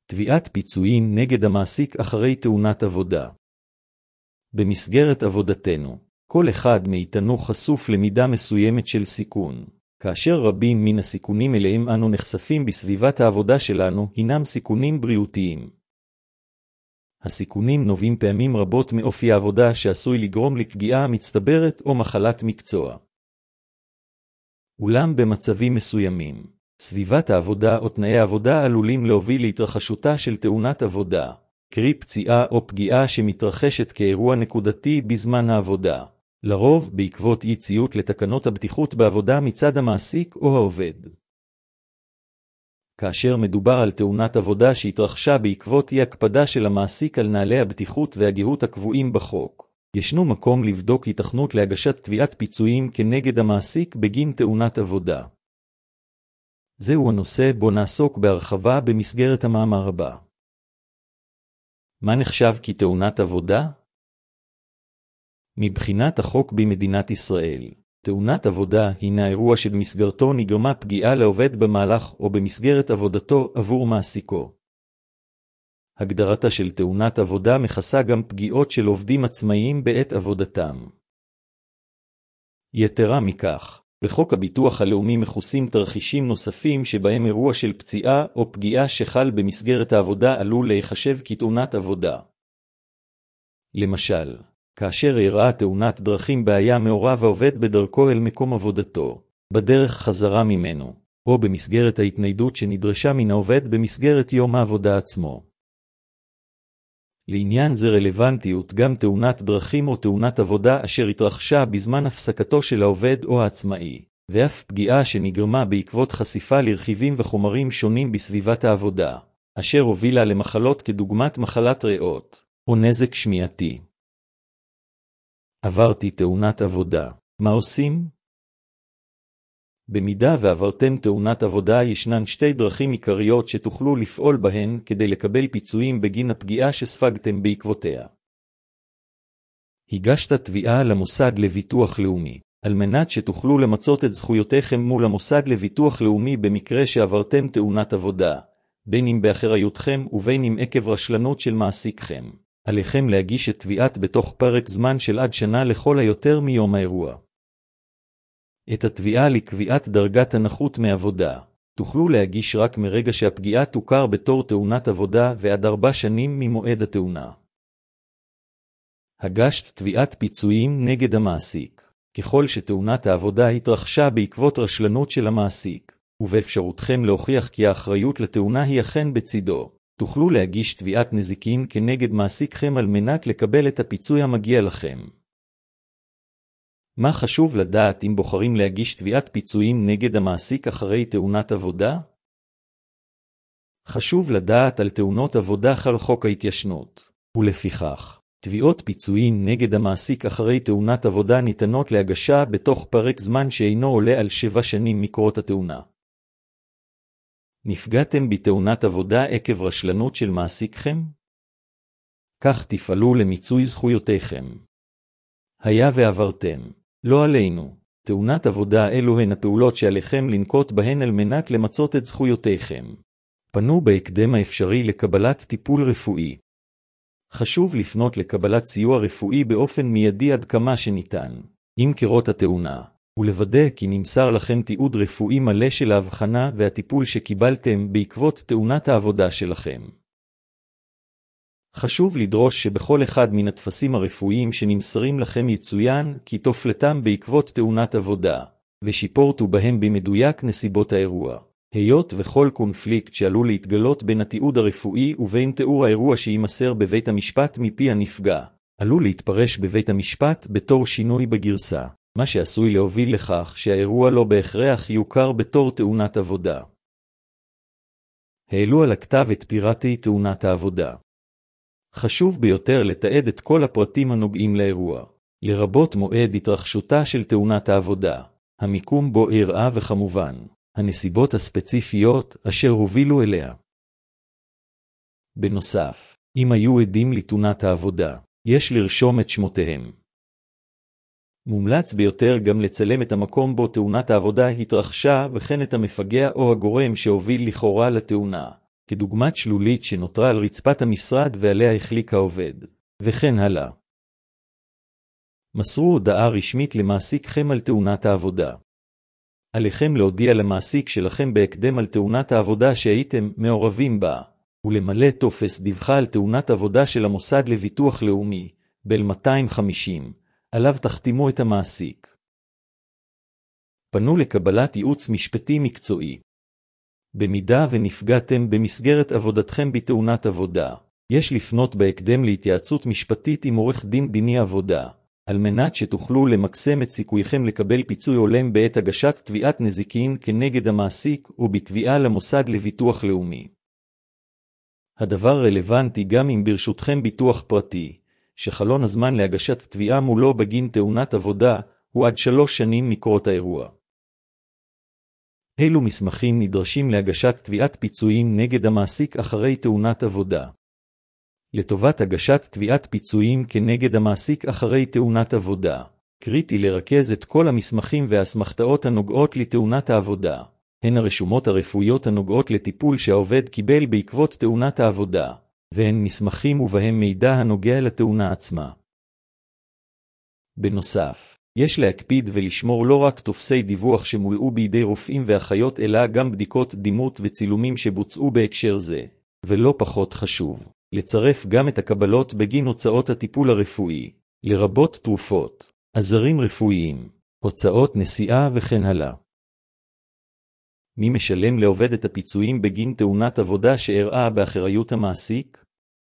תביעת פיצויים נגד המעסיק אחרי תאונת עבודה. במסגרת עבודתנו, כל אחד מאיתנו חשוף למידה מסוימת של סיכון, כאשר רבים מן הסיכונים אליהם אנו נחשפים בסביבת העבודה שלנו הינם סיכונים בריאותיים. הסיכונים נובעים פעמים רבות מאופי העבודה שעשוי לגרום לפגיעה מצטברת או מחלת מקצוע. אולם במצבים מסוימים, סביבת העבודה או תנאי העבודה עלולים להוביל להתרחשותה של תאונת עבודה, קרי פציעה או פגיעה שמתרחשת כאירוע נקודתי בזמן העבודה, לרוב בעקבות אי ציות לתקנות הבטיחות בעבודה מצד המעסיק או העובד. כאשר מדובר על תאונת עבודה שהתרחשה בעקבות אי הקפדה של המעסיק על נהלי הבטיחות והגיהות הקבועים בחוק, ישנו מקום לבדוק היתכנות להגשת תביעת פיצויים כנגד המעסיק בגין תאונת עבודה. זהו הנושא בו נעסוק בהרחבה במסגרת המאמר הבא. מה נחשב כתאונת עבודה? מבחינת החוק במדינת ישראל, תאונת עבודה הינה אירוע שבמסגרתו נגרמה פגיעה לעובד במהלך או במסגרת עבודתו עבור מעסיקו. הגדרתה של תאונת עבודה מכסה גם פגיעות של עובדים עצמאיים בעת עבודתם. יתרה מכך, בחוק הביטוח הלאומי מכוסים תרחישים נוספים שבהם אירוע של פציעה או פגיעה שחל במסגרת העבודה עלול להיחשב כתאונת עבודה. למשל, כאשר אירעה תאונת דרכים בעיה מעורב העובד בדרכו אל מקום עבודתו, בדרך חזרה ממנו, או במסגרת ההתניידות שנדרשה מן העובד במסגרת יום העבודה עצמו. לעניין זה רלוונטיות גם תאונת דרכים או תאונת עבודה אשר התרחשה בזמן הפסקתו של העובד או העצמאי, ואף פגיעה שנגרמה בעקבות חשיפה לרכיבים וחומרים שונים בסביבת העבודה, אשר הובילה למחלות כדוגמת מחלת ריאות, או נזק שמיעתי. עברתי תאונת עבודה. מה עושים? במידה ועברתם תאונת עבודה ישנן שתי דרכים עיקריות שתוכלו לפעול בהן כדי לקבל פיצויים בגין הפגיעה שספגתם בעקבותיה. הגשת תביעה למוסד לביטוח לאומי, על מנת שתוכלו למצות את זכויותיכם מול המוסד לביטוח לאומי במקרה שעברתם תאונת עבודה, בין אם באחריותכם ובין אם עקב רשלנות של מעסיקכם. עליכם להגיש את תביעת בתוך פרק זמן של עד שנה לכל היותר מיום האירוע. את התביעה לקביעת דרגת הנכות מעבודה תוכלו להגיש רק מרגע שהפגיעה תוכר בתור תאונת עבודה ועד 4 שנים ממועד התאונה. הגשת תביעת פיצויים נגד המעסיק. ככל שתאונת העבודה התרחשה בעקבות רשלנות של המעסיק, ובאפשרותכם להוכיח כי האחריות לתאונה היא אכן בצידו, תוכלו להגיש תביעת נזיקין כנגד מעסיקכם על מנת לקבל את הפיצוי המגיע לכם. מה חשוב לדעת אם בוחרים להגיש תביעת פיצויים נגד המעסיק אחרי תאונת עבודה? חשוב לדעת על תאונות עבודה חל חוק ההתיישנות, ולפיכך, תביעות פיצויים נגד המעסיק אחרי תאונת עבודה ניתנות להגשה בתוך פרק זמן שאינו עולה על 7 שנים מקרות התאונה. נפגעתם בתאונת עבודה עקב רשלנות של מעסיקכם? כך תפעלו למיצוי זכויותיכם. היה ועברתם, לא עלינו, תאונת עבודה אלו הן הפעולות שעליכם לנקוט בהן על מנת למצות את זכויותיכם. פנו בהקדם האפשרי לקבלת טיפול רפואי. חשוב לפנות לקבלת סיוע רפואי באופן מיידי עד כמה שניתן, עם קרות התאונה, ולוודא כי נמסר לכם תיעוד רפואי מלא של ההבחנה והטיפול שקיבלתם בעקבות תאונת העבודה שלכם. חשוב לדרוש שבכל אחד מן הטפסים הרפואיים שנמסרים לכם יצוין כי תופלתם בעקבות תאונת עבודה, ושיפורטו בהם במדויק נסיבות האירוע. היות וכל קונפליקט שעלול להתגלות בין התיעוד הרפואי ובין תיאור האירוע שימסר בבית המשפט מפי הנפגע, עלול להתפרש בבית המשפט בתור שינוי בגרסה, מה שעשוי להוביל לכך שהאירוע לא בהכרח יוכר בתור תאונת עבודה. העלו על הכתב את פרטי תאונת העבודה. חשוב ביותר לתעד את כל הפרטים הנוגעים לאירוע, לרבות מועד התרחשותה של תאונת העבודה, המיקום בו אירעה וכמובן, הנסיבות הספציפיות אשר הובילו אליה. בנוסף, אם היו עדים לתאונת העבודה, יש לרשום את שמותיהם. מומלץ ביותר גם לצלם את המקום בו תאונת העבודה התרחשה וכן את המפגע או הגורם שהוביל לכאורה לתאונה, כדוגמת שלולית שנותרה על רצפת המשרד ועליה החליק העובד, וכן הלאה. מסרו הודעה רשמית למעסיקכם על תאונת העבודה. עליכם להודיע למעסיק שלכם בהקדם על תאונת העבודה שהייתם מעורבים בה, ולמלא טופס דיווחה על תאונת עבודה של המוסד לביטוח לאומי, בל 250, עליו תחתימו את המעסיק. פנו לקבלת ייעוץ משפטי מקצועי. במידה ונפגעתם במסגרת עבודתכם בתאונת עבודה, יש לפנות בהקדם להתייעצות משפטית עם עורך דין דיני עבודה, על מנת שתוכלו למקסם את סיכוייכם לקבל פיצוי הולם בעת הגשת תביעת נזיקין כנגד המעסיק ובתביעה למוסד לביטוח לאומי. הדבר רלוונטי גם אם ברשותכם ביטוח פרטי, שחלון הזמן להגשת תביעה מולו בגין תאונת עבודה הוא עד 3 שנים מקרות האירוע. אילו מסמכים נדרשים להגשת תביעת פיצויים נגד המעסיק אחרי תאונת עבודה? לטובת הגשת תביעת פיצויים כנגד המעסיק אחרי תאונת עבודה, קריטי לרכז את כל המסמכים והאסמכתאות הנוגעות לתאונת העבודה, הן הרשומות הרפואיות הנוגעות לטיפול שהעובד קיבל בעקבות תאונת העבודה, והן מסמכים ובהם מידע הנוגע לתאונה עצמה. בנוסף, יש להקפיד ולשמור לא רק טופסי דיווח שמולאו בידי רופאים ואחיות אלא גם בדיקות דימות וצילומים שבוצעו בהקשר זה, ולא פחות חשוב, לצרף גם את הקבלות בגין הוצאות הטיפול הרפואי, לרבות תרופות, עזרים רפואיים, הוצאות נסיעה וכן הלאה. מי משלם לעובד את הפיצויים בגין תאונת עבודה שאירעה באחריות המעסיק?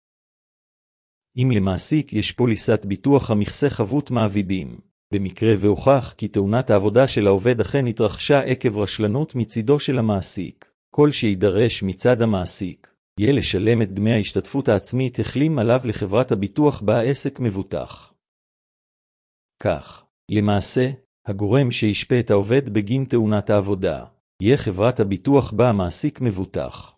אם למעסיק יש פוליסת ביטוח המכסה חבות מעבידים, במקרה והוכח כי תאונת העבודה של העובד אכן התרחשה עקב רשלנות מצידו של המעסיק, כל שידרש מצד המעסיק, יהיה לשלם את דמי ההשתתפות העצמית החלים עליו לחברת הביטוח בה העסק מבוטח. כך, למעשה, הגורם שישפה את העובד בגין תאונת העבודה, יהיה חברת הביטוח בה המעסיק מבוטח.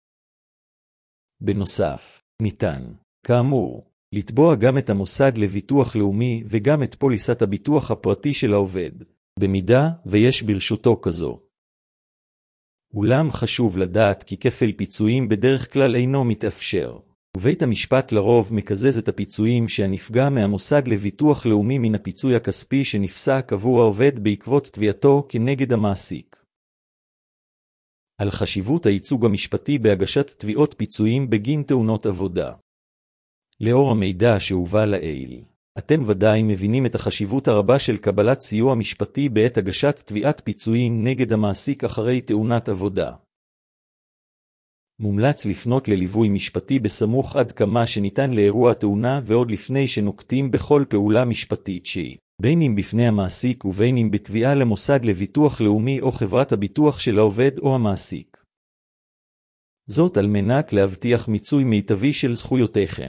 בנוסף, ניתן, כאמור, לתבוע גם את המוסד לביטוח לאומי וגם את פוליסת הביטוח הפרטי של העובד, במידה ויש ברשותו כזו. אולם חשוב לדעת כי כפל פיצויים בדרך כלל אינו מתאפשר, ובית המשפט לרוב מקזז את הפיצויים שהנפגע מהמוסד לביטוח לאומי מן הפיצוי הכספי שנפסק עבור העובד בעקבות תביעתו כנגד המעסיק. על חשיבות הייצוג המשפטי בהגשת תביעות פיצויים בגין תאונות עבודה. לאור המידע שהובא לעיל, אתם ודאי מבינים את החשיבות הרבה של קבלת סיוע משפטי בעת הגשת תביעת פיצויים נגד המעסיק אחרי תאונת עבודה. מומלץ לפנות לליווי משפטי בסמוך עד כמה שניתן לאירוע התאונה ועוד לפני שנוקטים בכל פעולה משפטית שהיא, בין אם בפני המעסיק ובין אם בתביעה למוסד לביטוח לאומי או חברת הביטוח של העובד או המעסיק. זאת על מנת להבטיח מיצוי מיטבי של זכויותיכם.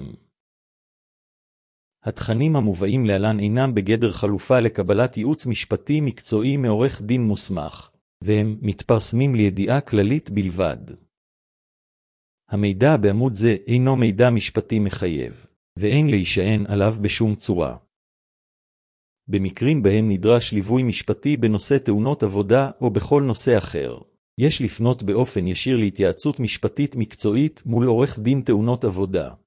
התכנים המובאים להלן אינם בגדר חלופה לקבלת ייעוץ משפטי מקצועי מעורך דין מוסמך, והם מתפרסמים לידיעה כללית בלבד. המידע בעמוד זה אינו מידע משפטי מחייב, ואין להישען עליו בשום צורה. במקרים בהם נדרש ליווי משפטי בנושא תאונות עבודה או בכל נושא אחר, יש לפנות באופן ישיר להתייעצות משפטית מקצועית מול עורך דין תאונות עבודה.